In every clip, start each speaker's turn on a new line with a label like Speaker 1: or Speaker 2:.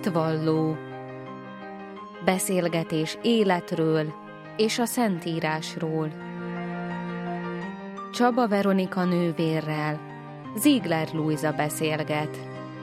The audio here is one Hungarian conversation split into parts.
Speaker 1: Hitvalló. Beszélgetés életről és a Szentírásról. Csaba Veronika nővérrel Ziegler Lujza beszélget.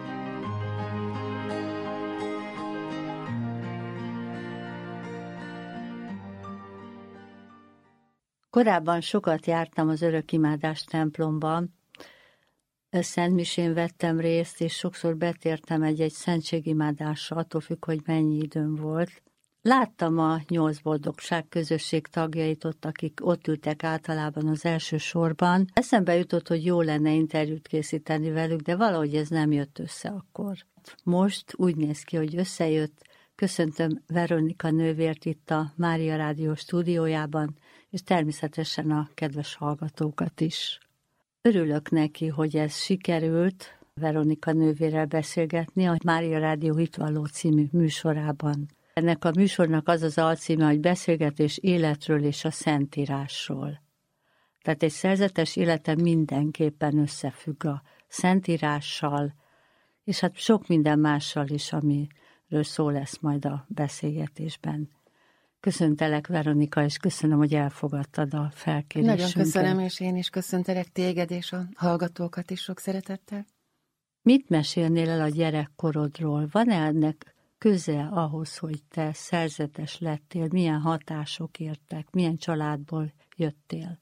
Speaker 2: Korábban sokat jártam az Örökimádás templomban, szentmisén vettem részt, és sokszor betértem egy szentségimádásra, attól függ, hogy mennyi időm volt. Láttam a 8 boldogság közösség tagjait ott, akik ott ültek általában az első sorban. Eszembe jutott, hogy jó lenne interjút készíteni velük, de valahogy ez nem jött össze akkor. Most úgy néz ki, hogy összejött. Köszöntöm Veronika nővért itt a Mária Rádió stúdiójában, és természetesen a kedves hallgatókat is. Örülök neki, hogy ez sikerült Veronika nővérrel beszélgetni a Mária Rádió Hitvalló című műsorában. Ennek a műsornak az az alcíme, hogy beszélgetés életről és a Szentírásról. Tehát egy szerzetes élete mindenképpen összefügg a Szentírással, és hát sok minden mással is, amiről szó lesz majd a beszélgetésben. Köszöntelek, Veronika, és köszönöm, hogy elfogadtad a felkérésünket.
Speaker 3: Nagyon köszönöm, és én is köszöntelek téged és a hallgatókat is sok szeretettel.
Speaker 2: Mit mesélnél el a gyerekkorodról? Van-e ennek köze ahhoz, hogy te szerzetes lettél? Milyen hatások értek? Milyen családból jöttél?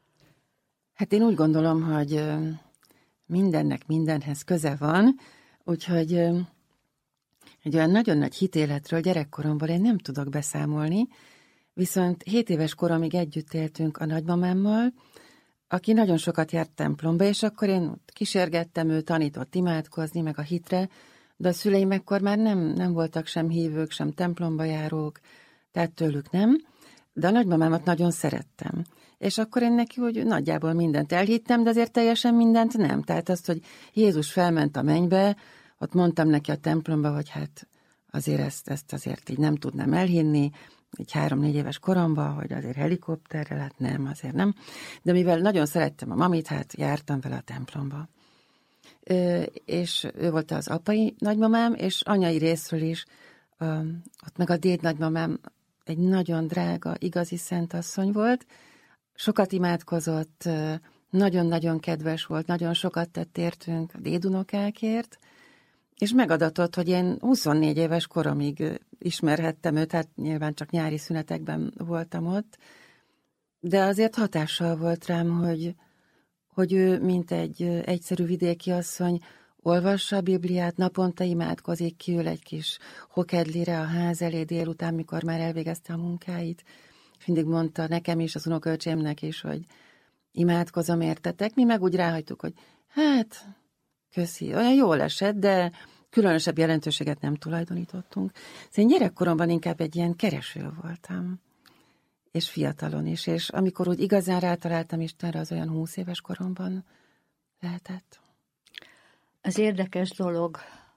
Speaker 3: Hát én úgy gondolom, hogy mindennek mindenhez köze van, úgyhogy egy olyan nagyon nagy hitéletről gyerekkoromból én nem tudok beszámolni, viszont 7 éves koromig együtt éltünk a nagymamámmal, aki nagyon sokat járt templomba, és akkor én kísérgettem, ő tanított imádkozni, meg a hitre, de a szüleim ekkor már nem voltak sem hívők, sem templomba járók, tehát tőlük nem, de a nagymamámat nagyon szerettem. És akkor én neki úgy nagyjából mindent elhittem, de azért teljesen mindent nem. Tehát azt, hogy Jézus felment a mennybe, ott mondtam neki a templomba, hogy hát azért ezt azért így nem tudnám elhinni, így 3-4 éves koromban, hogy azért helikopterrel, hát nem, azért nem. De mivel nagyon szerettem a mamit, hát jártam vele a templomba. És ő volt az apai nagymamám, és anyai részről is, ott meg a déd nagymamám egy nagyon drága, igazi szentasszony volt, sokat imádkozott, nagyon-nagyon kedves volt, nagyon sokat tett értünk a dédunokákért, és megadatott, hogy én 24 éves koromig ismerhettem őt, hát nyilván csak nyári szünetekben voltam ott, de azért hatással volt rám, hogy ő, mint egy egyszerű vidéki asszony, olvassa a Bibliát, naponta imádkozik, kiül egy kis hokedlire a ház elé délután, mikor már elvégezte a munkáit, és mindig mondta nekem is, az unokaöcsémnek is, hogy imádkozom, értetek? Mi meg úgy ráhagytuk, hogy hát, köszi, olyan jól esett, de különösebb jelentőséget nem tulajdonítottunk. Szóval én gyerekkoromban inkább egy ilyen kereső voltam, és fiatalon is, és amikor úgy igazán rátaláltam Istenre, az olyan 20 éves koromban lehetett.
Speaker 2: Az érdekes dolog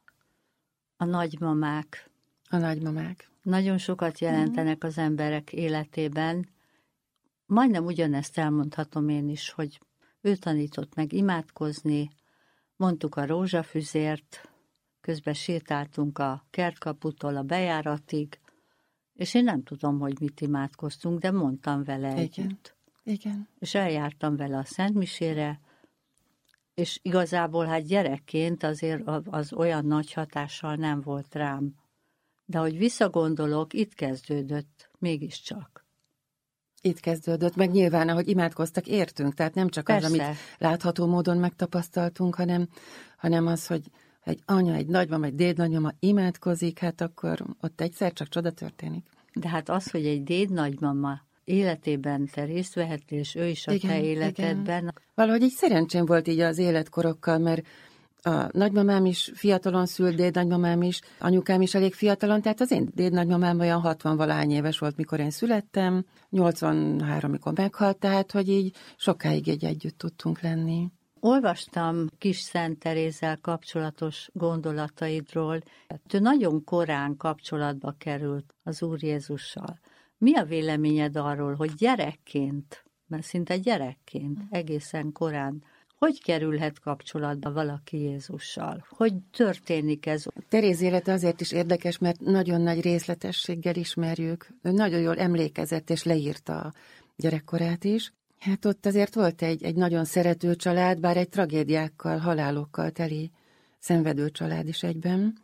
Speaker 2: a nagymamák.
Speaker 3: A nagymamák.
Speaker 2: Nagyon sokat jelentenek az emberek életében. Majdnem ugyanezt elmondhatom én is, hogy ő tanított meg imádkozni, mondtuk a rózsafüzért, közben sétáltunk a kertkaputól a bejáratig, és én nem tudom, hogy mit imádkoztunk, de mondtam vele együtt.
Speaker 3: Igen.
Speaker 2: És eljártam vele a szentmisére, és igazából hát gyerekként azért az olyan nagy hatással nem volt rám. De hogy visszagondolok, itt kezdődött mégiscsak.
Speaker 3: Itt kezdődött, meg nyilván, ahogy imádkoztak, értünk, tehát nem csak
Speaker 2: Persze.
Speaker 3: az, amit látható módon megtapasztaltunk, hanem az, hogy egy anya, egy nagymama, egy dédnagymama imádkozik, hát akkor ott egyszer csak csoda történik.
Speaker 2: De hát az, hogy egy dédnagymama életében te részt vehettél, és ő is a te életedben.
Speaker 3: Igen. Valahogy így szerencsém volt így az életkorokkal, mert a nagymamám is fiatalon szült, dédnagymamám is, anyukám is elég fiatalon, tehát az én dédnagymamám olyan 60-valahány éves volt, mikor én születtem, 83, mikor meghalt, tehát hogy így sokáig együtt tudtunk lenni.
Speaker 2: Olvastam Kis Szent Terézzel kapcsolatos gondolataidról. Ő nagyon korán kapcsolatba került az Úr Jézussal. Mi a véleményed arról, hogy gyerekként, mert szinte gyerekként, egészen korán, Hogy kerülhet kapcsolatba valaki Jézussal? Hogy történik ez?
Speaker 3: Teréz élete azért is érdekes, mert nagyon nagy részletességgel ismerjük. Ő nagyon jól emlékezett és leírta a gyerekkorát is. Hát ott azért volt egy nagyon szerető család, bár egy tragédiákkal, halálokkal teli szenvedő család is egyben.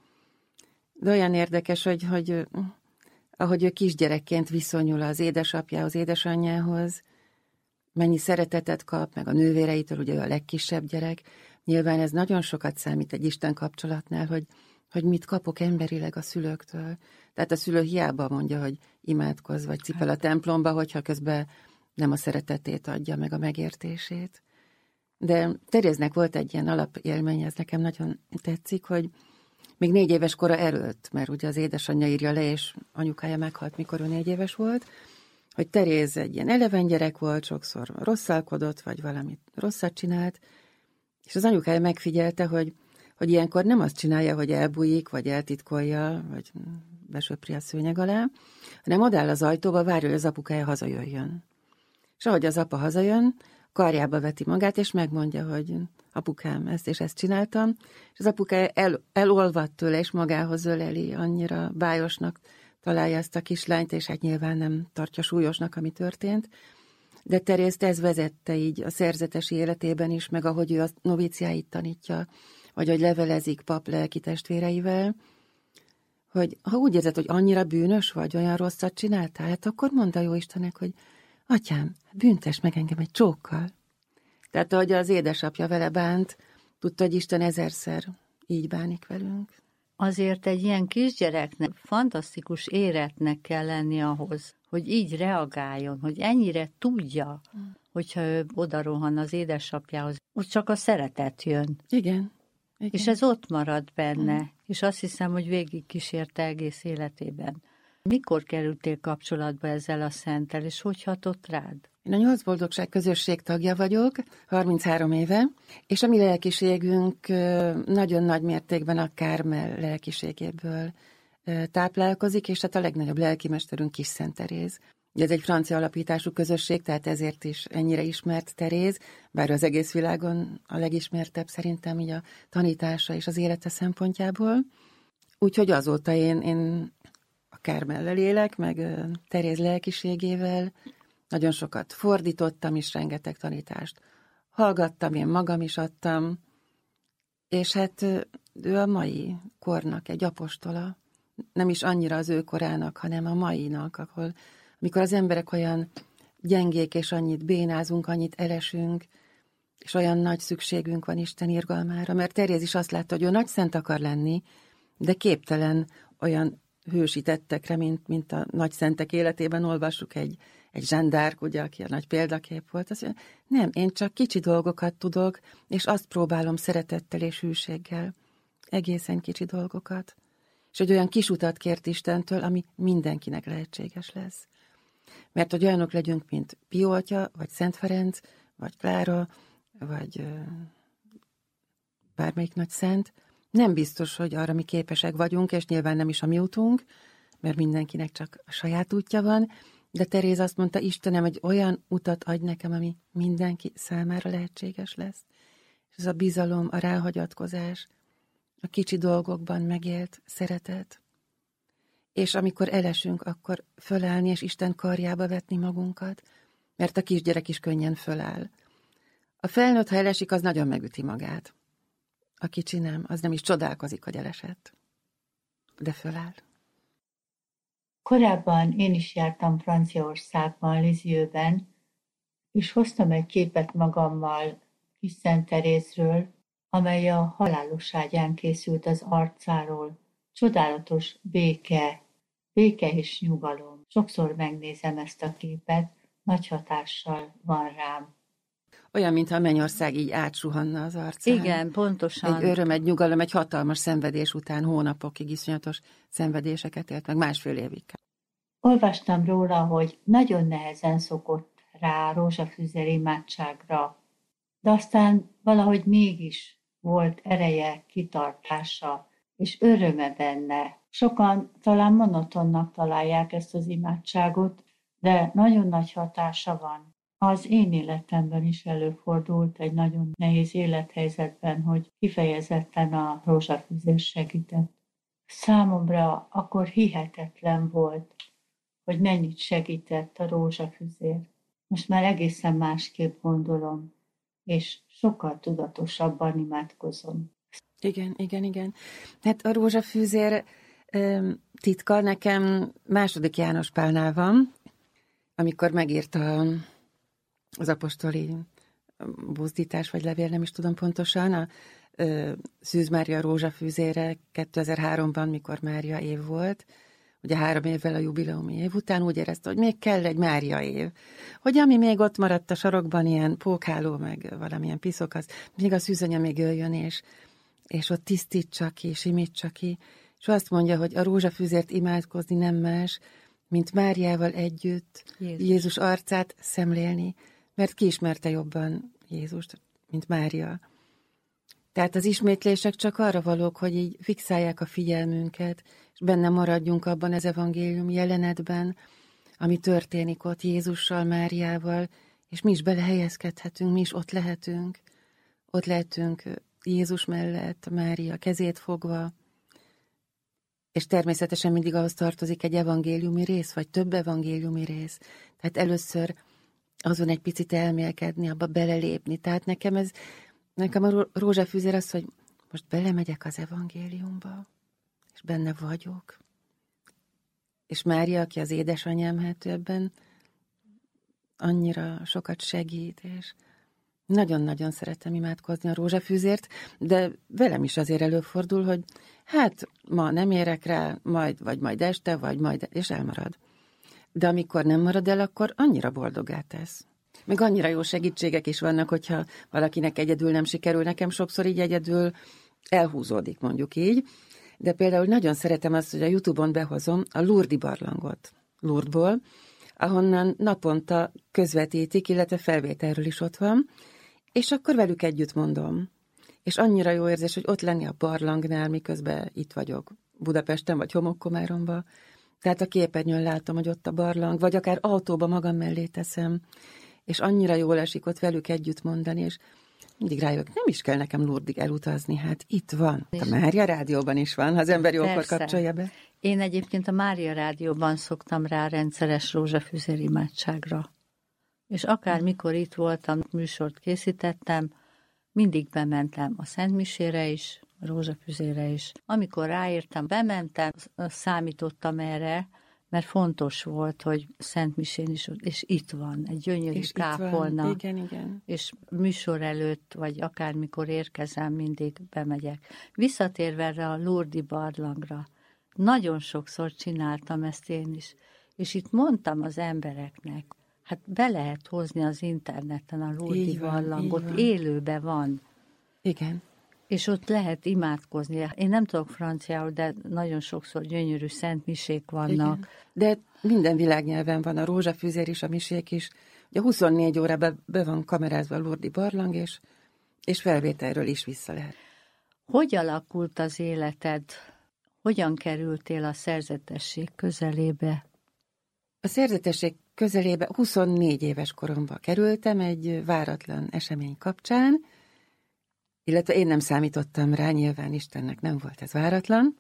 Speaker 3: De olyan érdekes, hogy ahogy ő kisgyerekként viszonyul az édesapjához, édesanyjához, mennyi szeretetet kap, meg a nővéreitől, ugye ő a legkisebb gyerek. Nyilván ez nagyon sokat számít egy Isten kapcsolatnál, hogy mit kapok emberileg a szülőktől. Tehát a szülő hiába mondja, hogy imádkozz, vagy cipel a templomba, hogyha közben nem a szeretetét adja, meg a megértését. De Teréznek volt egy ilyen alapélmény, ez nekem nagyon tetszik, hogy még 4 éves kora erőlt, mert ugye az édesanyja írja le, és anyukája meghalt, mikor ő 4 éves volt, hogy Teréz egy ilyen eleven gyerek volt, sokszor rosszalkodott, vagy valamit rosszat csinált, és az anyukája megfigyelte, hogy ilyenkor nem azt csinálja, hogy elbújik, vagy eltitkolja, vagy besöpri a szőnyeg alá, hanem odáll az ajtóba, várja, hogy az apukája hazajöjjön. És ahogy az apa hazajön, karjába veti magát, és megmondja, hogy apukám, ezt és ezt csináltam, és az apukája elolvad tőle, és magához öleli, annyira bájosnak találja ezt a kislányt, és hát nyilván nem tartja súlyosnak, ami történt. De Terézt ez vezette így a szerzetesi életében is, meg ahogy ő a noviciáit tanítja, vagy hogy levelezik pap lelki testvéreivel, hogy ha úgy érzed, hogy annyira bűnös vagy, olyan rosszat csináltál, hát akkor mondd a Jóistennek, hogy atyám, büntess meg engem egy csókkal. Tehát ahogy az édesapja vele bánt, tudta, hogy Isten 1000-szer így bánik velünk.
Speaker 2: Azért egy ilyen kisgyereknek fantasztikus éretnek kell lenni ahhoz, hogy így reagáljon, hogy ennyire tudja, hogyha ő odarohan az édesapjához, ott csak a szeretet jön.
Speaker 3: Igen.
Speaker 2: És ez ott marad benne, és azt hiszem, hogy végig kísérte egész életében. Mikor kerültél kapcsolatba ezzel a szenttel, és hogy hatott rád?
Speaker 3: Én a 8 boldogság közösség tagja vagyok, 33 éve, és a mi lelkiségünk nagyon nagy mértékben a Kármel lelkiségéből táplálkozik, és hát a legnagyobb lelkimesterünk Kis Szent Teréz. Ez egy francia alapítású közösség, tehát ezért is ennyire ismert Teréz, bár az egész világon a legismertebb szerintem így a tanítása és az élete szempontjából. Úgyhogy azóta én a Kármellel élek, meg Teréz lelkiségével, nagyon sokat fordítottam is, rengeteg tanítást hallgattam, én magam is adtam, és hát ő a mai kornak egy apostola, nem is annyira az ő korának, hanem a mainak, amikor az emberek olyan gyengék, és annyit bénázunk, annyit elesünk, és olyan nagy szükségünk van Isten irgalmára, mert Teréz is azt látta, hogy ő nagy szent akar lenni, de képtelen olyan hősi tettekre, mint a nagy szentek életében olvassuk egy Jeanne d'Arc, ugye, aki a nagy példakép volt, azt mondja, nem, én csak kicsi dolgokat tudok, és azt próbálom szeretettel és hűséggel, egészen kicsi dolgokat. És egy olyan kis utat kért Istentől, ami mindenkinek lehetséges lesz. Mert hogy olyanok legyünk, mint Pio atya, vagy Szent Ferenc, vagy Klára, vagy bármelyik nagy szent, nem biztos, hogy arra mi képesek vagyunk, és nyilván nem is a mi utunk, mert mindenkinek csak a saját útja van, de Teréz azt mondta, Istenem, egy olyan utat adj nekem, ami mindenki számára lehetséges lesz. És ez a bizalom, a ráhagyatkozás, a kicsi dolgokban megélt szeretet. És amikor elesünk, akkor fölállni, és Isten karjába vetni magunkat, mert a kisgyerek is könnyen föláll. A felnőtt, ha elesik, az nagyon megüti magát. A kicsi nem, az nem is csodálkozik, hogy elesett. De föláll.
Speaker 4: Korábban én is jártam Franciaországban, Lisieux-ben, és hoztam egy képet magammal Kis Szent Terézről, amely a halálos ágyán készült az arcáról. Csodálatos béke és nyugalom. Sokszor megnézem ezt a képet, nagy hatással van rám.
Speaker 3: Olyan, mintha a mennyország így átsuhanna az arcán.
Speaker 2: Igen, pontosan.
Speaker 3: Egy öröm, egy nyugalom, egy hatalmas szenvedés után hónapokig iszonyatos szenvedéseket élt, meg 1,5 évig.
Speaker 4: Olvastam róla, hogy nagyon nehezen szokott rá rózsafűzer imádságra, de aztán valahogy mégis volt ereje, kitartása és öröme benne. Sokan talán monotonnak találják ezt az imádságot, de nagyon nagy hatása van. Az én életemben is előfordult egy nagyon nehéz élethelyzetben, hogy kifejezetten a rózsafűzés segített. Számomra akkor hihetetlen volt, hogy mennyit segített a rózsafüzér. Most már egészen másképp gondolom, és sokkal tudatosabban imádkozom.
Speaker 3: Igen. Hát a rózsafűzér titka nekem II. János Pálnál van, amikor megírta az apostoli buzdítás vagy levél, nem is tudom pontosan, a Szűz Mária rózsafűzére 2003-ban, mikor Mária év volt, ugye 3 évvel a jubileumi év után úgy érezte, hogy még kell egy Mária év. Hogy ami még ott maradt a sarokban, ilyen pókháló, meg valamilyen piszok, az még a szűzanya még jöjjön, és ott tisztítsa ki, simítsa ki, és azt mondja, hogy a rózsafűzért imádkozni nem más, mint Máriával együtt Jézus arcát szemlélni, mert ki ismerte jobban Jézust, mint Mária. Tehát az ismétlések csak arra valók, hogy így fixálják a figyelmünket, és benne maradjunk abban az evangélium jelenetben, ami történik ott Jézussal, Máriával, és mi is belehelyezkedhetünk, mi is ott lehetünk. Ott lehetünk Jézus mellett, Mária kezét fogva, és természetesen mindig ahhoz tartozik egy evangéliumi rész, vagy több evangéliumi rész. Tehát először azon egy picit elmélkedni, abba belelépni. Tehát nekem a rózsafűzér az, hogy most belemegyek az evangéliumba, és benne vagyok. És Mária, aki az édesanyám, hát ebben annyira sokat segít, és nagyon-nagyon szeretem imádkozni a rózsafűzért, de velem is azért előfordul, hogy hát ma nem érek rá, majd este, és elmarad. De amikor nem marad el, akkor annyira boldoggá tesz. Meg annyira jó segítségek is vannak, hogyha valakinek egyedül nem sikerül, nekem sokszor így egyedül elhúzódik, mondjuk így. De például nagyon szeretem azt, hogy a YouTube-on behozom a Lourdes-i barlangot Lourdesból, ahonnan naponta közvetítik, illetve felvételről is ott van, és akkor velük együtt mondom. És annyira jó érzés, hogy ott lenni a barlangnál, miközben itt vagyok Budapesten, vagy Homokkomáromban. Tehát a képernyőn látom, hogy ott a barlang, vagy akár autóba magam mellé teszem, és annyira jól esik ott velük együtt mondani, és mindig rájövök, nem is kell nekem Lourdesig elutazni, hát itt van. A Mária Rádióban is van, ha az ember jókor kapcsolja be.
Speaker 2: Én egyébként a Mária Rádióban szoktam rá rendszeres rózsafűzér imádságra. És akármikor itt voltam, műsort készítettem, mindig bementem a Szentmisére is, a rózsafűzérre is. Amikor ráértem, bementem, számítottam erre, mert fontos volt, hogy Szentmisén is, és itt van, egy gyönyörű
Speaker 3: és
Speaker 2: kápolna.
Speaker 3: Igen.
Speaker 2: És műsor előtt, vagy akármikor érkezem, mindig bemegyek. Visszatérve erre a Lourdes-i barlangra, nagyon sokszor csináltam ezt én is, és itt mondtam az embereknek, hát be lehet hozni az interneten a Lourdes-i barlangot, élőben van.
Speaker 3: Igen.
Speaker 2: És ott lehet imádkozni. Én nem tudok franciául, de nagyon sokszor gyönyörű szentmisék vannak.
Speaker 3: Igen. De minden világnyelven van, a rózsafűzér is, a misék is. Ugye 24 órában be van kamerázva a Lourdes-i barlang, és felvételről is vissza lehet.
Speaker 2: Hogy alakult az életed? Hogyan kerültél a szerzetesség közelébe?
Speaker 3: A szerzetesség közelébe 24 éves koromban kerültem egy váratlan esemény kapcsán, illetve én nem számítottam rá, nyilván Istennek nem volt ez váratlan.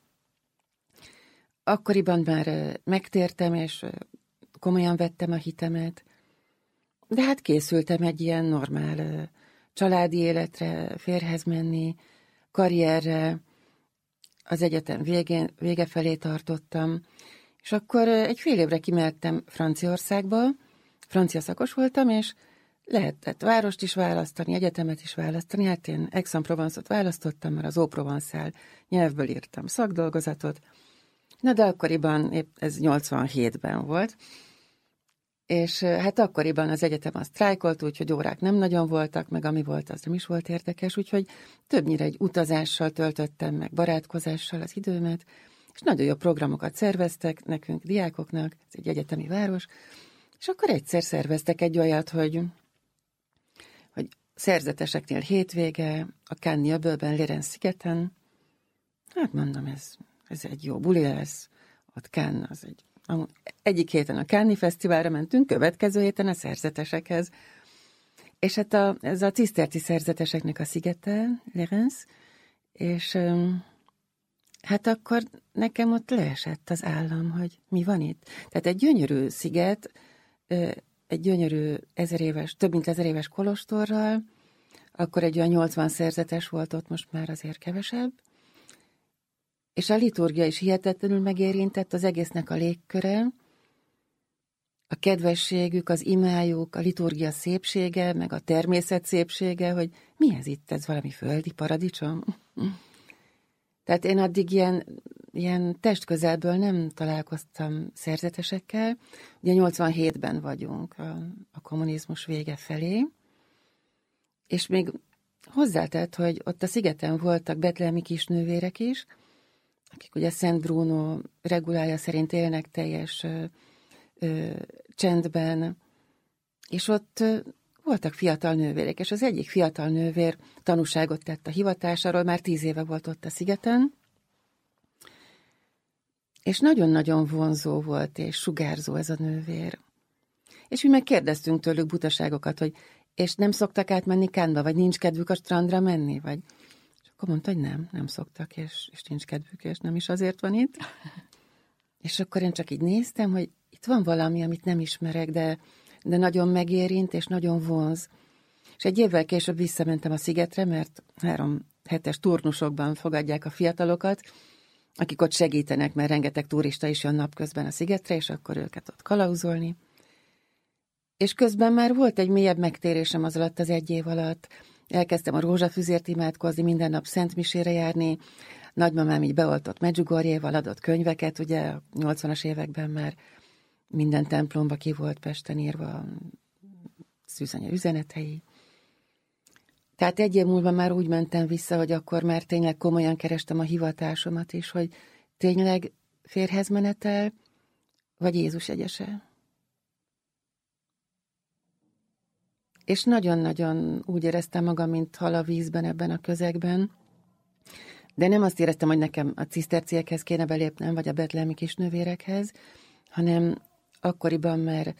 Speaker 3: Akkoriban már megtértem, és komolyan vettem a hitemet, de hát készültem egy ilyen normál családi életre, férjhez menni, karrierre, az egyetem vége felé tartottam, és akkor egy fél évre kimehettem Franciaországba, francia szakos voltam, és lehetett várost is választani, egyetemet is választani. Hát én Aix-en-Provence-ot választottam, mert az Haut-Provençal nyelvből írtam szakdolgozatot. Na de akkoriban, épp ez 87-ben volt, és hát akkoriban az egyetem azt sztrájkolt, úgyhogy órák nem nagyon voltak, meg ami volt, az nem is volt érdekes, úgyhogy többnyire egy utazással töltöttem meg, barátkozással az időmet, és nagyon jó programokat szerveztek nekünk, diákoknak, ez egy egyetemi város, és akkor egyszer szerveztek egy olyat, hogy szerzeteseknél hétvége, a Cannes öbölben, Lérens szigeten. Hát mondom, ez egy jó buli lesz, ott Cannes, az egy egyik héten a Cannes Fesztiválra mentünk, következő héten a szerzetesekhez. És hát ez a ciszterci szerzeteseknek a szigete, Lérens, és hát akkor nekem ott leesett az állam, hogy mi van itt. Tehát egy gyönyörű sziget, egy gyönyörű több mint 1000 éves kolostorral, akkor egy olyan 80 szerzetes volt ott, most már azért kevesebb, és a liturgia is hihetetlenül megérintett, az egésznek a légköre, a kedvességük, az imájuk, a liturgia szépsége, meg a természet szépsége, hogy mi ez itt, ez valami földi paradicsom? Tehát én addig ilyen testközelből nem találkoztam szerzetesekkel. Ugye 87-ben vagyunk a kommunizmus vége felé, és még hozzátett, hogy ott a szigeten voltak betlehemi kisnővérek is, akik ugye Szent Bruno regulája szerint élnek teljes csendben, és ott voltak fiatal nővérek, és az egyik fiatal nővér tanúságot tett a hivatásáról, már 10 éve volt ott a szigeten, és nagyon-nagyon vonzó volt, és sugárzó ez a nővér. És mi meg kérdeztünk tőlük butaságokat, hogy és nem szoktak átmenni Cannesba, vagy nincs kedvük a strandra menni, vagy... És akkor mondta, hogy nem szoktak, és nincs kedvük, és nem is azért van itt. És akkor én csak így néztem, hogy itt van valami, amit nem ismerek, de nagyon megérint, és nagyon vonz. És egy évvel később visszamentem a szigetre, mert 3 hetes turnusokban fogadják a fiatalokat, akik ott segítenek, mert rengeteg turista is jön napközben a szigetre, és akkor őket ott kalauzolni. És közben már volt egy mélyebb megtérésem az alatt, az 1 év alatt. Elkezdtem a rózsafüzért imádkozni, minden nap szentmisére járni. Nagymamám így beoltott Medjugorjéval, adott könyveket, ugye a 80-as években már minden templomba ki volt Pesten írva Szűzanya üzenetei. Tehát 1 év múlva már úgy mentem vissza, hogy akkor már tényleg komolyan kerestem a hivatásomat is, hogy tényleg férjhez menetel, vagy Jézus egyese. És nagyon-nagyon úgy éreztem magam, mint hal a vízben ebben a közegben, de nem azt éreztem, hogy nekem a ciszterciekhez kéne belépnem, vagy a betlehemi kisnővérekhez, hanem akkoriban már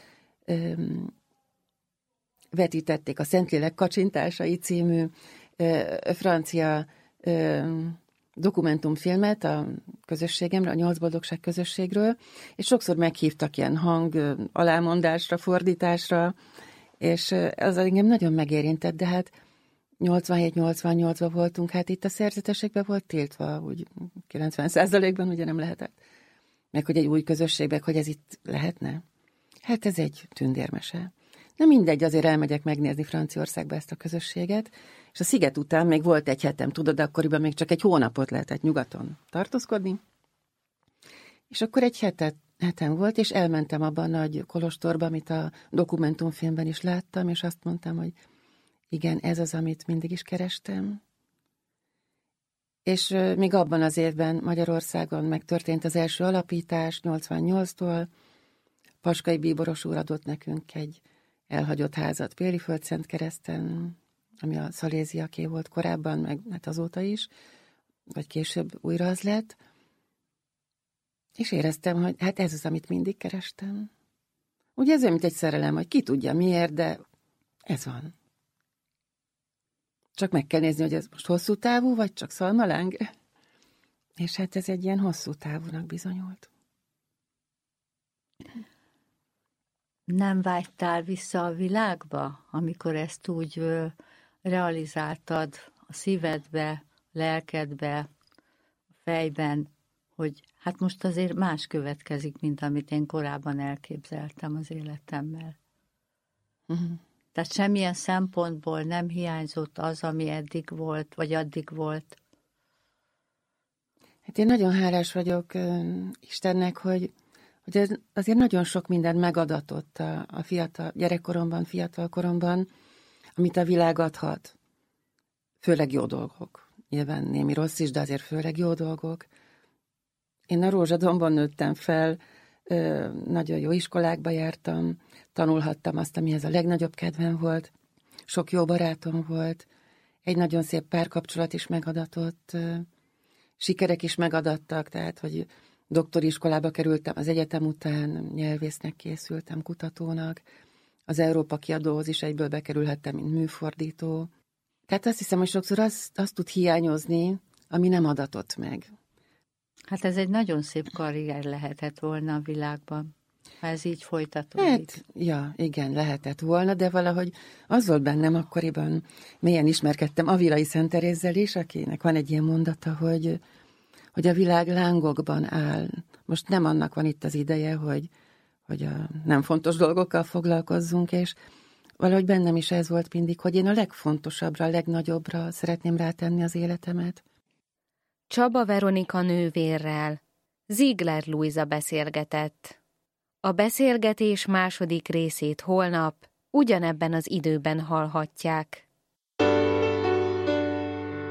Speaker 3: vetítették a Szentlélek kacsintásai című francia dokumentumfilmet a közösségemre, a 8 boldogság közösségről, és sokszor meghívtak ilyen hang alámondásra, fordításra, és az engem nagyon megérintett, de hát 87-88-ban voltunk, hát itt a szerzetesekben volt tiltva, úgy 90%-ban ugye nem lehetett. Meg hogy egy új közösségben, hogy ez itt lehetne. Hát ez egy tündérmese. Na mindegy, azért elmegyek megnézni Franciaországba ezt a közösséget, és a sziget után még volt 1 hetem, tudod, akkoriban még csak 1 hónapot lehetett nyugaton tartózkodni. És akkor 1 hetem volt, és elmentem abban a nagy kolostorba, amit a dokumentumfilmben is láttam, és azt mondtam, hogy igen, ez az, amit mindig is kerestem. És még abban az évben Magyarországon megtörtént az első alapítás, 88-tól. Paskai Bíboros úr adott nekünk egy elhagyott házat Péliföld-Szentkereszten, ami a Szaléziaké volt korábban, meg hát azóta is, vagy később újra az lett. És éreztem, hogy hát ez az, amit mindig kerestem. Ugye ez olyan, mint egy szerelem, hogy ki tudja miért, de ez van. Csak meg kell nézni, hogy ez most hosszú távú, vagy csak szalmaláng. És hát ez egy ilyen hosszú távúnak bizonyult.
Speaker 2: Nem vágytál vissza a világba, amikor ezt úgy realizáltad a szívedbe, a lelkedbe, a fejben, hogy hát most azért más következik, mint amit én korábban elképzeltem az életemmel.
Speaker 3: Uh-huh.
Speaker 2: Tehát semmilyen szempontból nem hiányzott az, ami eddig volt, vagy addig volt.
Speaker 3: Hát én nagyon hálás vagyok Istennek, hogy ez azért nagyon sok mindent megadatott a fiatal gyerekkoromban, fiatalkoromban, amit a világ adhat. Főleg jó dolgok. Nyilván némi rossz is, de azért főleg jó dolgok. Én a Rózsadombon nőttem fel, nagyon jó iskolákba jártam, tanulhattam azt, amihez a legnagyobb kedvem volt, sok jó barátom volt, egy nagyon szép párkapcsolat is megadatott, sikerek is megadattak, tehát, hogy doktori iskolába kerültem, az egyetem után nyelvésznek készültem, kutatónak, az Európa Kiadóhoz is egyből bekerülhettem, mint műfordító. Tehát azt hiszem, hogy sokszor azt tud hiányozni, ami nem adatott meg.
Speaker 2: Hát ez egy nagyon szép karrier lehetett volna a világban, ha ez így folytatódik.
Speaker 3: Hát, ja, igen, lehetett volna, de valahogy az volt bennem akkoriban, mélyen ismerkedtem Avilai Szent Terézzel is, akinek van egy ilyen mondata, hogy a világ lángokban áll. Most nem annak van itt az ideje, hogy a nem fontos dolgokkal foglalkozzunk, és valahogy bennem is ez volt mindig, hogy én a legfontosabbra, a legnagyobbra szeretném rátenni az életemet.
Speaker 1: Csaba Veronika nővérrel Ziegler Lujza beszélgetett. A beszélgetés második részét holnap ugyanebben az időben hallhatják.